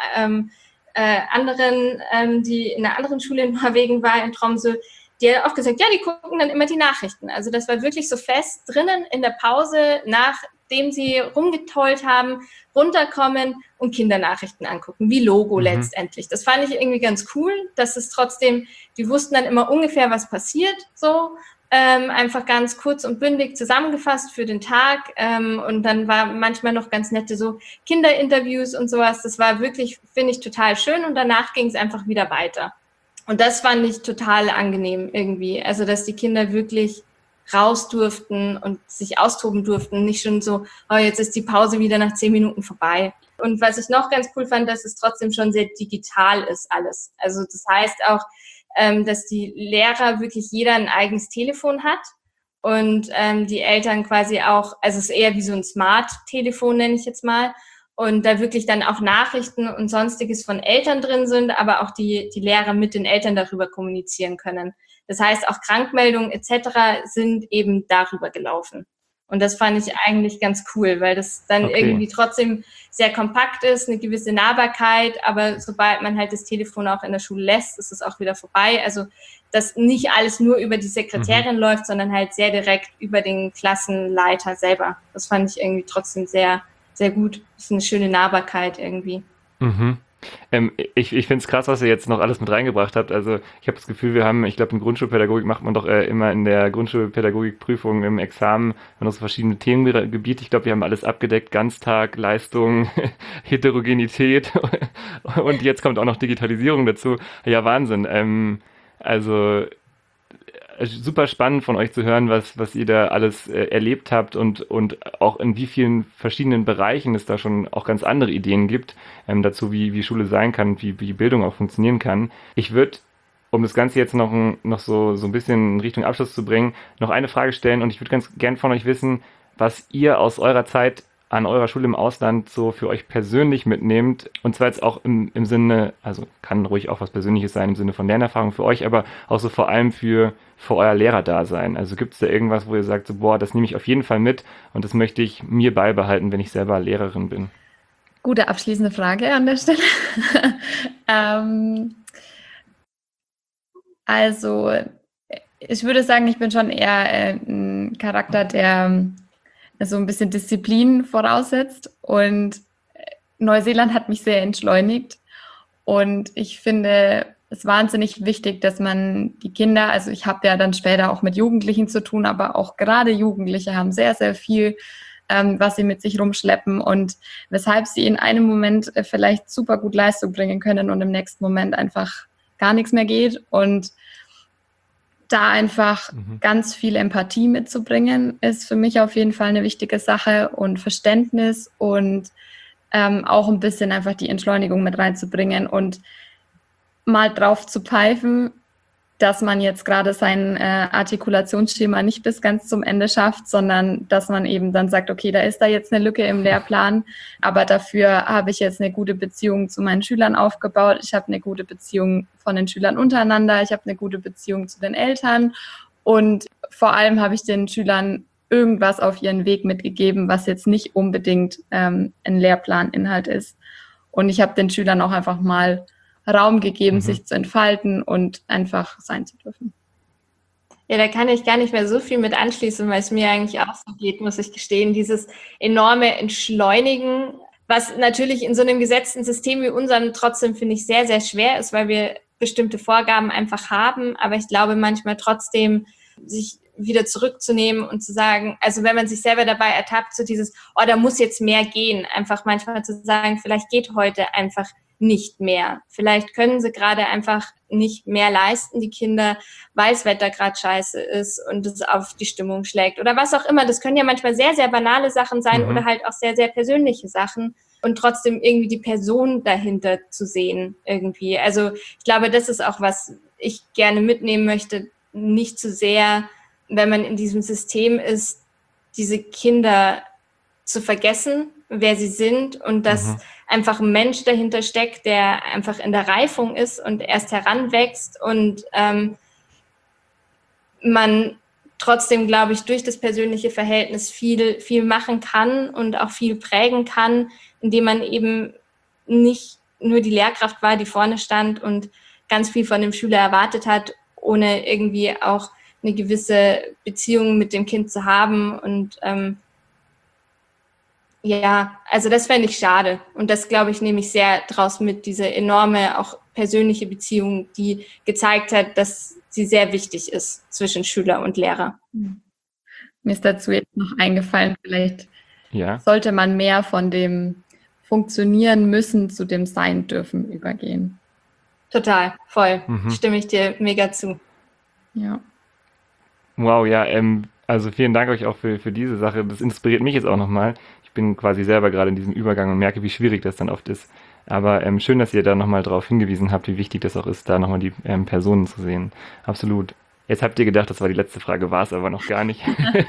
anderen, die in einer anderen Schule in Norwegen war, in Tromsø, die hat auch gesagt, ja, die gucken dann immer die Nachrichten. Also das war wirklich so fest drinnen in der Pause, nachdem sie rumgetollt haben, runterkommen und Kindernachrichten angucken, wie Logo letztendlich. Das fand ich irgendwie ganz cool, dass es trotzdem, die wussten dann immer ungefähr, was passiert, so. Einfach ganz kurz und bündig zusammengefasst für den Tag und dann war manchmal noch ganz nette so Kinderinterviews und sowas. Das war wirklich, finde ich, total schön und danach ging es einfach wieder weiter. Und das fand ich total angenehm irgendwie. Also, dass die Kinder wirklich raus durften und sich austoben durften. Nicht schon so, oh, jetzt ist die Pause wieder nach 10 Minuten vorbei. Und was ich noch ganz cool fand, dass es trotzdem schon sehr digital ist alles. Also das heißt auch, dass die Lehrer wirklich jeder ein eigenes Telefon hat und die Eltern quasi auch, also es ist eher wie so ein Smart-Telefon, nenne ich jetzt mal, und da wirklich dann auch Nachrichten und Sonstiges von Eltern drin sind, aber auch die Lehrer mit den Eltern darüber kommunizieren können. Das heißt, auch Krankmeldungen etc. sind eben darüber gelaufen. Und das fand ich eigentlich ganz cool, weil das dann irgendwie trotzdem sehr kompakt ist, eine gewisse Nahbarkeit, aber sobald man halt das Telefon auch in der Schule lässt, ist es auch wieder vorbei. Also, dass nicht alles nur über die Sekretärin läuft, sondern halt sehr direkt über den Klassenleiter selber. Das fand ich irgendwie trotzdem sehr, sehr gut. Das ist eine schöne Nahbarkeit irgendwie.
Ich finde es krass, was ihr jetzt noch alles mit reingebracht habt. Also ich habe das Gefühl, ich glaube, in Grundschulpädagogik macht man doch immer in der Grundschulpädagogikprüfung im Examen noch so verschiedene Themengebiete. Ich glaube, wir haben alles abgedeckt, Ganztag, Leistung, Heterogenität und jetzt kommt auch noch Digitalisierung dazu. Ja, Wahnsinn. Also super spannend von euch zu hören, was ihr da alles erlebt habt und auch in wie vielen verschiedenen Bereichen es da schon auch ganz andere Ideen gibt dazu, wie Schule sein kann, wie Bildung auch funktionieren kann. Ich würde, um das Ganze jetzt noch so ein bisschen in Richtung Abschluss zu bringen, noch eine Frage stellen und ich würde ganz gern von euch wissen, was ihr aus eurer Zeit an eurer Schule im Ausland so für euch persönlich mitnehmt. Und zwar jetzt auch im Sinne, also kann ruhig auch was Persönliches sein, im Sinne von Lernerfahrung für euch, aber auch so vor allem für euer Lehrerdasein. Also gibt es da irgendwas, wo ihr sagt, so, boah, das nehme ich auf jeden Fall mit und das möchte ich mir beibehalten, wenn ich selber Lehrerin bin?
Gute abschließende Frage an der Stelle. Also, ich würde sagen, ich bin schon eher ein Charakter, der so ein bisschen Disziplin voraussetzt und Neuseeland hat mich sehr entschleunigt und ich finde es wahnsinnig wichtig, dass man die Kinder, also ich habe ja dann später auch mit Jugendlichen zu tun, aber auch gerade Jugendliche haben sehr, sehr viel, was sie mit sich rumschleppen und weshalb sie in einem Moment vielleicht super gut Leistung bringen können und im nächsten Moment einfach gar nichts mehr geht und da einfach ganz viel Empathie mitzubringen, ist für mich auf jeden Fall eine wichtige Sache und Verständnis und auch ein bisschen einfach die Entschleunigung mit reinzubringen und mal drauf zu pfeifen, dass man jetzt gerade sein Artikulationsschema nicht bis ganz zum Ende schafft, sondern dass man eben dann sagt, okay, da ist jetzt eine Lücke im Lehrplan, aber dafür habe ich jetzt eine gute Beziehung zu meinen Schülern aufgebaut, ich habe eine gute Beziehung von den Schülern untereinander, ich habe eine gute Beziehung zu den Eltern und vor allem habe ich den Schülern irgendwas auf ihren Weg mitgegeben, was jetzt nicht unbedingt ein Lehrplaninhalt ist. Und ich habe den Schülern auch einfach mal Raum gegeben, sich zu entfalten und einfach sein zu dürfen.
Ja, da kann ich gar nicht mehr so viel mit anschließen, weil es mir eigentlich auch so geht, muss ich gestehen, dieses enorme Entschleunigen, was natürlich in so einem gesetzten System wie unserem trotzdem, finde ich, sehr, sehr schwer ist, weil wir bestimmte Vorgaben einfach haben, aber ich glaube manchmal trotzdem, sich wieder zurückzunehmen und zu sagen, also wenn man sich selber dabei ertappt, so dieses, oh, da muss jetzt mehr gehen, einfach manchmal zu sagen, vielleicht geht heute einfach nicht mehr. Vielleicht können sie gerade einfach nicht mehr leisten, die Kinder, weil das Wetter gerade scheiße ist und es auf die Stimmung schlägt oder was auch immer. Das können ja manchmal sehr, sehr banale Sachen sein oder halt auch sehr, sehr persönliche Sachen und trotzdem irgendwie die Person dahinter zu sehen irgendwie. Also ich glaube, das ist auch, was ich gerne mitnehmen möchte, nicht zu sehr, wenn man in diesem System ist, diese Kinder zu vergessen, wer sie sind und dass einfach ein Mensch dahinter steckt, der einfach in der Reifung ist und erst heranwächst und man trotzdem, glaube ich, durch das persönliche Verhältnis viel machen kann und auch viel prägen kann, indem man eben nicht nur die Lehrkraft war, die vorne stand und ganz viel von dem Schüler erwartet hat, ohne irgendwie auch eine gewisse Beziehung mit dem Kind zu haben. Und ja, also das fände ich schade. Und das, glaube ich, nehme ich sehr draus mit, diese enorme, auch persönliche Beziehung, die gezeigt hat, dass sie sehr wichtig ist zwischen Schüler und Lehrer.
Mir ist dazu jetzt noch eingefallen, vielleicht sollte man mehr von dem Funktionieren müssen zu dem Sein dürfen übergehen.
Total, voll. Stimme ich dir mega zu.
Ja.
Wow, ja, also vielen Dank euch auch für diese Sache. Das inspiriert mich jetzt auch nochmal. Ich bin quasi selber gerade in diesem Übergang und merke, wie schwierig das dann oft ist. Aber schön, dass ihr da nochmal drauf hingewiesen habt, wie wichtig das auch ist, da nochmal die Personen zu sehen. Absolut. Jetzt habt ihr gedacht, das war die letzte Frage, war es aber noch gar nicht.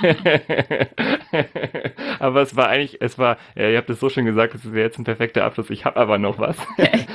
Aber es war, ihr habt es so schön gesagt, es wäre jetzt ein perfekter Abschluss. Ich habe aber noch was.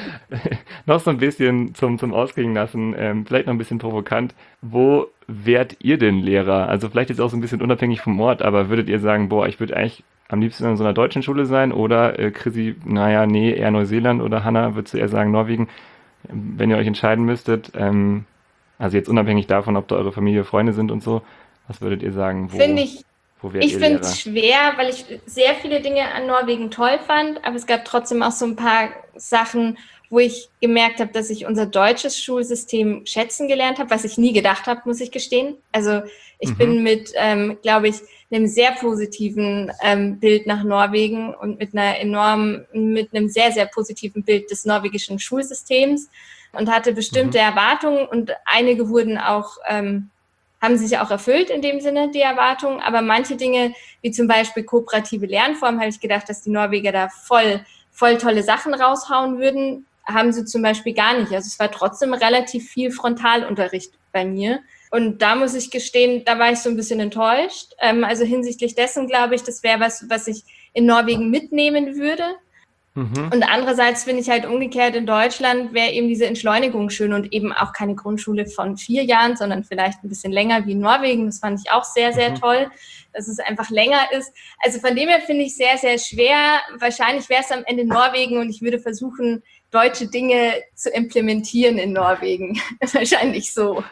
Noch so ein bisschen zum Ausklingen lassen, vielleicht noch ein bisschen provokant. Wo wärt ihr denn Lehrer? Also vielleicht jetzt auch so ein bisschen unabhängig vom Ort, aber würdet ihr sagen, ich würde eigentlich am liebsten in so einer deutschen Schule sein oder Chrissy, eher Neuseeland oder Hannah, würdest du eher sagen Norwegen? Wenn ihr euch entscheiden müsstet, also jetzt unabhängig davon, ob da eure Familie, Freunde sind und so, was würdet ihr sagen? Wo wärt ihr Lehrer?
Ich finde es schwer, weil ich sehr viele Dinge an Norwegen toll fand, aber es gab trotzdem auch so ein paar Sachen, wo ich gemerkt habe, dass ich unser deutsches Schulsystem schätzen gelernt habe, was ich nie gedacht habe, muss ich gestehen. Also ich bin mit, glaube ich, einem sehr positiven Bild nach Norwegen und mit einem sehr, sehr positiven Bild des norwegischen Schulsystems und hatte bestimmte Erwartungen und einige wurden auch, haben sich auch erfüllt in dem Sinne, die Erwartungen, aber manche Dinge, wie zum Beispiel kooperative Lernformen, habe ich gedacht, dass die Norweger da voll tolle Sachen raushauen würden, haben sie zum Beispiel gar nicht. Also es war trotzdem relativ viel Frontalunterricht bei mir. Und da muss ich gestehen, da war ich so ein bisschen enttäuscht. Also hinsichtlich dessen glaube ich, das wäre was ich in Norwegen mitnehmen würde. Und andererseits finde ich halt umgekehrt, in Deutschland wäre eben diese Entschleunigung schön und eben auch keine Grundschule von 4 Jahren, sondern vielleicht ein bisschen länger wie in Norwegen. Das fand ich auch sehr, sehr toll, dass es einfach länger ist. Also von dem her finde ich sehr, sehr schwer. Wahrscheinlich wäre es am Ende Norwegen und ich würde versuchen, deutsche Dinge zu implementieren in Norwegen. Wahrscheinlich so.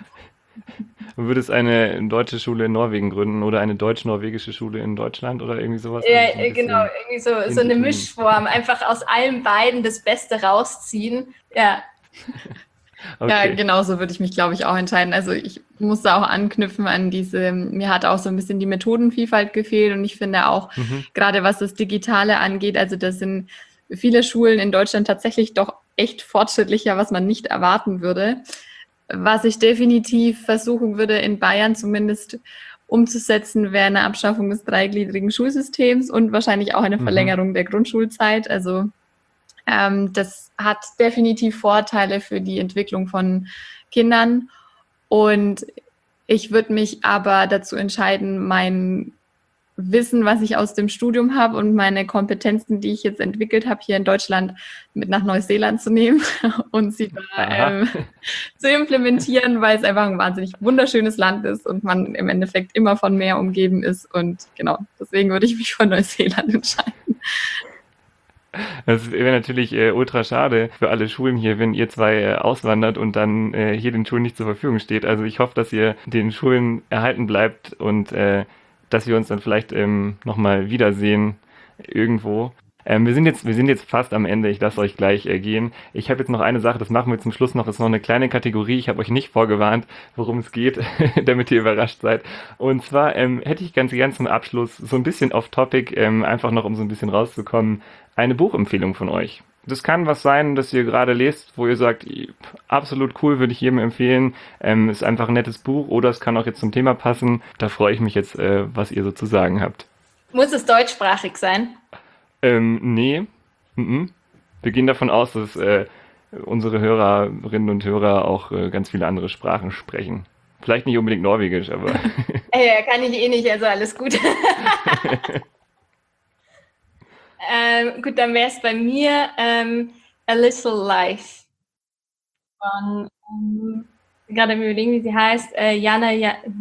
Du würdest eine deutsche Schule in Norwegen gründen oder eine deutsch-norwegische Schule in Deutschland oder irgendwie sowas?
Ja, genau, irgendwie so eine Mischform. Einfach aus allen beiden das Beste rausziehen. Ja.
Okay.
Ja, genau so würde ich mich, glaube ich, auch entscheiden. Also ich muss da auch anknüpfen an mir hat auch so ein bisschen die Methodenvielfalt gefehlt und ich finde auch, gerade was das Digitale angeht, also das sind viele Schulen in Deutschland tatsächlich doch echt fortschrittlicher, was man nicht erwarten würde. Was ich definitiv versuchen würde, in Bayern zumindest umzusetzen, wäre eine Abschaffung des dreigliedrigen Schulsystems und wahrscheinlich auch eine Verlängerung der Grundschulzeit. Also das hat definitiv Vorteile für die Entwicklung von Kindern. Und ich würde mich aber dazu entscheiden, mein Wissen, was ich aus dem Studium habe und meine Kompetenzen, die ich jetzt entwickelt habe, hier in Deutschland mit nach Neuseeland zu nehmen und sie da zu implementieren, weil es einfach ein wahnsinnig wunderschönes Land ist und man im Endeffekt immer von Meer umgeben ist. Und genau, deswegen würde ich mich für Neuseeland entscheiden.
Das wäre natürlich ultra schade für alle Schulen hier, wenn ihr zwei auswandert und dann hier den Schulen nicht zur Verfügung steht. Also ich hoffe, dass ihr den Schulen erhalten bleibt und dass wir uns dann vielleicht nochmal wiedersehen irgendwo. Wir sind jetzt fast am Ende, ich lasse euch gleich gehen. Ich habe jetzt noch eine Sache, das machen wir zum Schluss noch, ist noch eine kleine Kategorie. Ich habe euch nicht vorgewarnt, worum es geht, damit ihr überrascht seid. Und zwar hätte ich ganz gern zum Abschluss so ein bisschen off-topic, einfach noch um so ein bisschen rauszukommen, eine Buchempfehlung von euch. Das kann was sein, das ihr gerade lest, wo ihr sagt, absolut cool, würde ich jedem empfehlen. Ist einfach ein nettes Buch oder es kann auch jetzt zum Thema passen. Da freue ich mich jetzt, was ihr so zu sagen habt.
Muss es deutschsprachig sein?
Nee. Wir gehen davon aus, dass unsere Hörerinnen und Hörer auch ganz viele andere Sprachen sprechen. Vielleicht nicht unbedingt Norwegisch, aber...
Ja, kann ich eh nicht, also alles gut. Gut, dann wäre es bei mir A Little Life von, gerade im Überlegen, wie sie heißt, Jana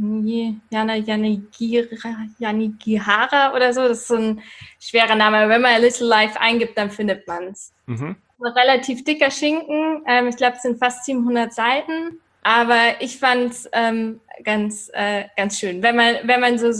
Yanagihara oder so. Das ist so ein schwerer Name, aber wenn man A Little Life eingibt, dann findet man es. Ein relativ dicker Schinken, ich glaube, es sind fast 700 Seiten. Aber ich fand es ganz schön. Wenn man so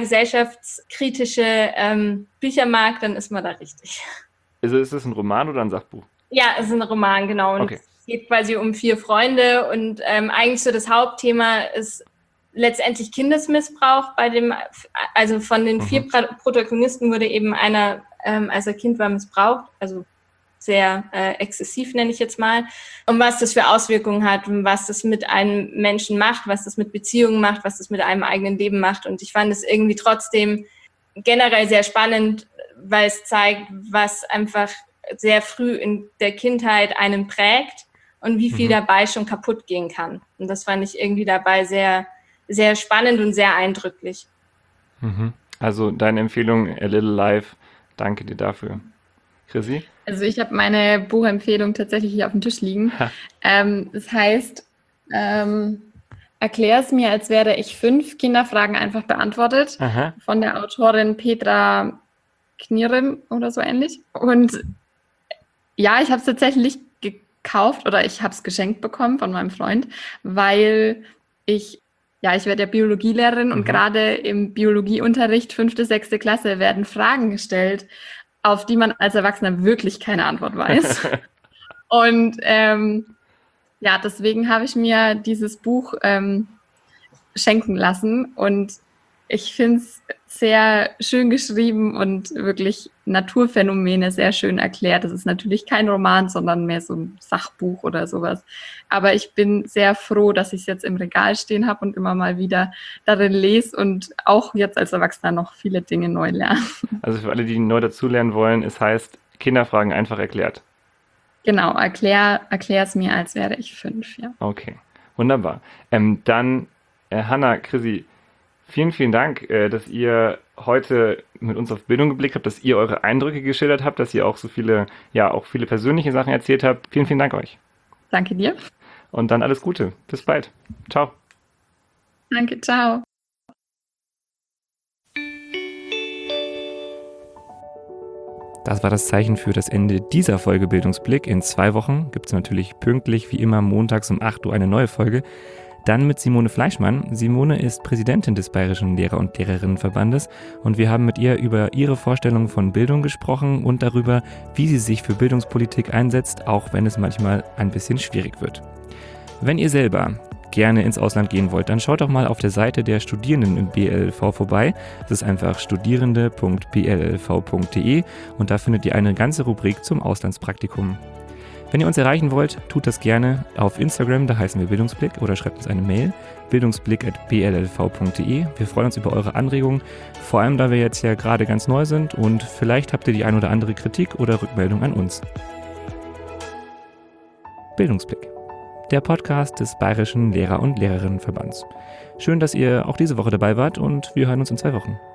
sozial-gesellschaftskritische Bücher mag, dann ist man da richtig.
Also ist das ein Roman oder ein Sachbuch?
Ja, es ist ein Roman, genau. Und
okay.
Es geht quasi um 4 Freunde und eigentlich so das Hauptthema ist letztendlich Kindesmissbrauch. Also von den 4 Protagonisten wurde eben einer, als er Kind war, missbraucht. Also sehr exzessiv, nenne ich jetzt mal, und was das für Auswirkungen hat und was das mit einem Menschen macht, was das mit Beziehungen macht, was das mit einem eigenen Leben macht. Und ich fand es irgendwie trotzdem generell sehr spannend, weil es zeigt, was einfach sehr früh in der Kindheit einen prägt und wie viel dabei schon kaputt gehen kann. Und das fand ich irgendwie dabei sehr, sehr spannend und sehr eindrücklich.
Also deine Empfehlung, A Little Life, danke dir dafür. Chrissy?
Also ich habe meine Buchempfehlung tatsächlich hier auf dem Tisch liegen. Das heißt, erklär es mir, als wäre ich 5 Kinderfragen einfach beantwortet. Von der Autorin Petra Knirem oder so ähnlich. Und ja, ich habe es tatsächlich gekauft oder ich habe es geschenkt bekommen von meinem Freund, weil ich werde ja Biologielehrerin und gerade im Biologieunterricht 5., 6. Klasse werden Fragen gestellt, auf die man als Erwachsener wirklich keine Antwort weiß. Und deswegen habe ich mir dieses Buch schenken lassen und ich finde es sehr schön geschrieben und wirklich Naturphänomene sehr schön erklärt. Das ist natürlich kein Roman, sondern mehr so ein Sachbuch oder sowas. Aber ich bin sehr froh, dass ich es jetzt im Regal stehen habe und immer mal wieder darin lese und auch jetzt als Erwachsener noch viele Dinge neu lerne.
Also für alle, die neu dazulernen wollen, es heißt Kinderfragen einfach erklärt.
Genau, erklär es mir, als wäre ich 5, ja.
Okay, wunderbar. Dann, Hanna, Chrissy, vielen, vielen Dank, dass ihr heute mit uns auf Bildung geblickt habt, dass ihr eure Eindrücke geschildert habt, dass ihr auch so viele, auch viele persönliche Sachen erzählt habt. Vielen, vielen Dank euch.
Danke dir.
Und dann alles Gute. Bis bald. Ciao.
Danke, ciao.
Das war das Zeichen für das Ende dieser Folge Bildungsblick. In 2 Wochen gibt es natürlich pünktlich wie immer montags um 8 Uhr eine neue Folge. Dann mit Simone Fleischmann. Simone ist Präsidentin des Bayerischen Lehrer- und Lehrerinnenverbandes und wir haben mit ihr über ihre Vorstellungen von Bildung gesprochen und darüber, wie sie sich für Bildungspolitik einsetzt, auch wenn es manchmal ein bisschen schwierig wird. Wenn ihr selber gerne ins Ausland gehen wollt, dann schaut doch mal auf der Seite der Studierenden im BLLV vorbei. Das ist einfach studierende.bllv.de und da findet ihr eine ganze Rubrik zum Auslandspraktikum. Wenn ihr uns erreichen wollt, tut das gerne auf Instagram, da heißen wir Bildungsblick, oder schreibt uns eine Mail, bildungsblick@bllv.de. Wir freuen uns über eure Anregungen, vor allem da wir jetzt ja gerade ganz neu sind und vielleicht habt ihr die ein oder andere Kritik oder Rückmeldung an uns. Bildungsblick, der Podcast des Bayerischen Lehrer- und Lehrerinnenverbands. Schön, dass ihr auch diese Woche dabei wart und wir hören uns in 2 Wochen.